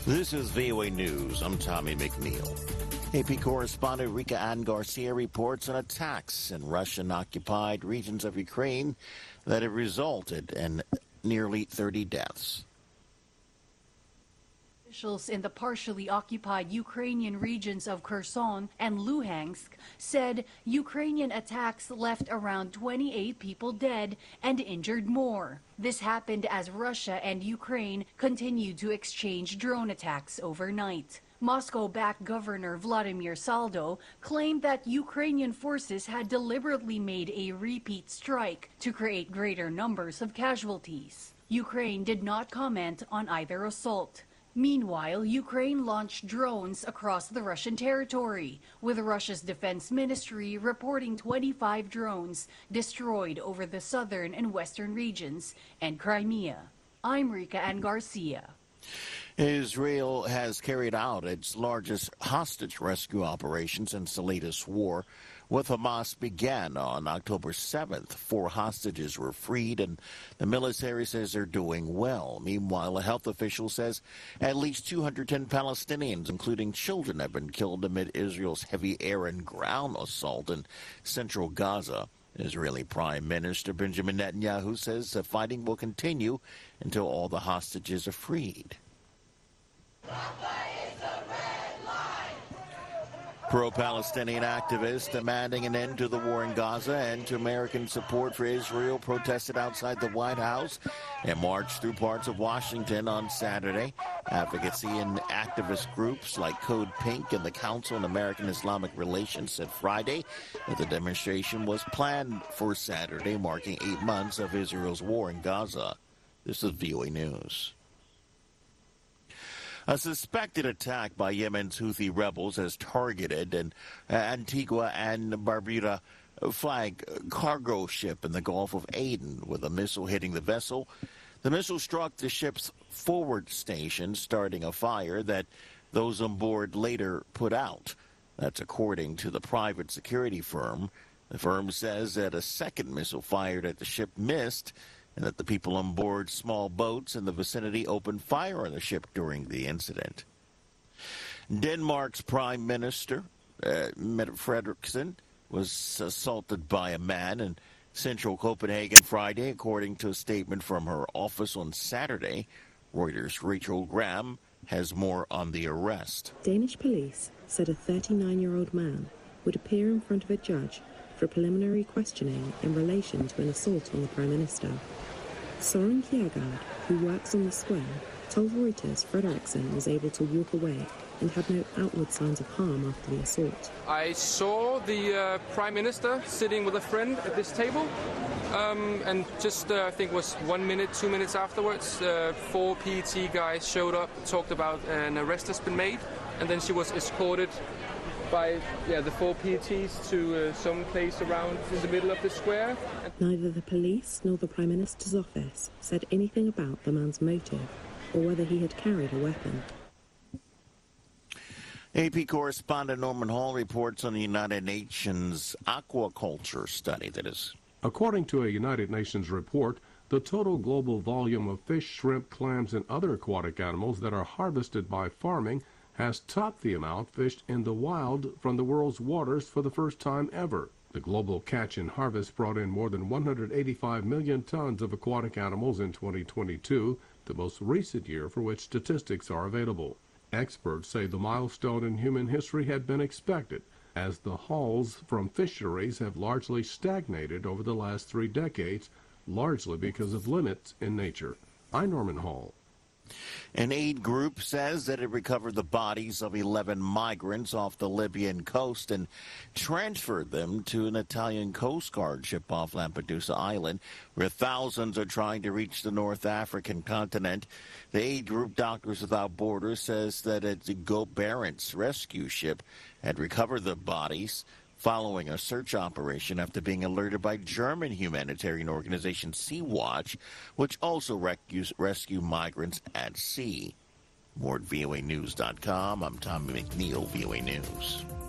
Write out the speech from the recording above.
This is VOA News. I'm Tommy McNeil. AP correspondent Rika Ann Garcia reports on attacks in Russian-occupied regions of Ukraine that have resulted in nearly 30 deaths. Officials in the partially occupied Ukrainian regions of Kherson and Luhansk said Ukrainian attacks left around 28 people dead and injured more. This happened as Russia and Ukraine continued to exchange drone attacks overnight. Moscow-backed Governor Vladimir Saldo claimed that Ukrainian forces had deliberately made a repeat strike to create greater numbers of casualties. Ukraine did not comment on either assault. Meanwhile, Ukraine launched drones across the Russian territory, with Russia's defense ministry reporting 25 drones destroyed over the southern and western regions and Crimea. I'm Rika Ann Garcia. Israel has carried out its largest hostage rescue operation since the latest war. With Hamas began on October 7th, 4 hostages were freed, and the military says they're doing well. Meanwhile, a health official says at least 210 Palestinians, including children, have been killed amid Israel's heavy air and ground assault in central Gaza. Israeli Prime Minister Benjamin Netanyahu says the fighting will continue until all the hostages are freed. Pro-Palestinian activists demanding an end to the war in Gaza and to American support for Israel protested outside the White House and marched through parts of Washington on Saturday. Advocacy and activist groups like Code Pink and the Council on American Islamic Relations said Friday that the demonstration was planned for Saturday, marking 8 months of Israel's war in Gaza. This is VOA News. A suspected attack by Yemen's Houthi rebels has targeted an Antigua and Barbuda flag cargo ship in the Gulf of Aden, with a missile hitting the vessel. The missile struck the ship's forward station, starting a fire that those on board later put out. That's according to the private security firm. The firm says that a second missile fired at the ship missed, and that the people on board small boats in the vicinity opened fire on the ship during the incident. Denmark's Prime Minister, Mette Frederiksen, was assaulted by a man in central Copenhagen Friday, according to a statement from her office on Saturday. Reuters' Rachel Graham has more on the arrest. Danish police said a 39-year-old man would appear in front of a judge for preliminary questioning in relation to an assault on the Prime Minister. Soren Kiergaard, who works on the square, told Reuters Frederiksen was able to walk away and had no outward signs of harm after the assault. I saw the Prime Minister sitting with a friend at this table, and just I think it was 1 minute, 2 minutes afterwards, 4 PET guys showed up, talked about an arrest has been made, and then she was escorted by the 4 PETs to some place around in the middle of the square. Neither the police nor the Prime Minister's office said anything about the man's motive or whether he had carried a weapon. AP correspondent Norman Hall reports on the United Nations aquaculture study that is. According to a United Nations report, the total global volume of fish, shrimp, clams, and other aquatic animals that are harvested by farming has topped the amount fished in the wild from the world's waters for the first time ever. The global catch and harvest brought in more than 185 million tons of aquatic animals in 2022, the most recent year for which statistics are available. Experts say the milestone in human history had been expected, as the hauls from fisheries have largely stagnated over the last 3 decades, largely because of limits in nature. I'm Norman Hall. An aid group says that it recovered the bodies of 11 migrants off the Libyan coast and transferred them to an Italian Coast Guard ship off Lampedusa Island, where thousands are trying to reach the North African continent. The aid group Doctors Without Borders says that its Go Barents rescue ship had recovered the bodies following a search operation after being alerted by German humanitarian organization Sea-Watch, which also rescue migrants at sea. More at voanews.com. I'm Tommy McNeil, VOA News.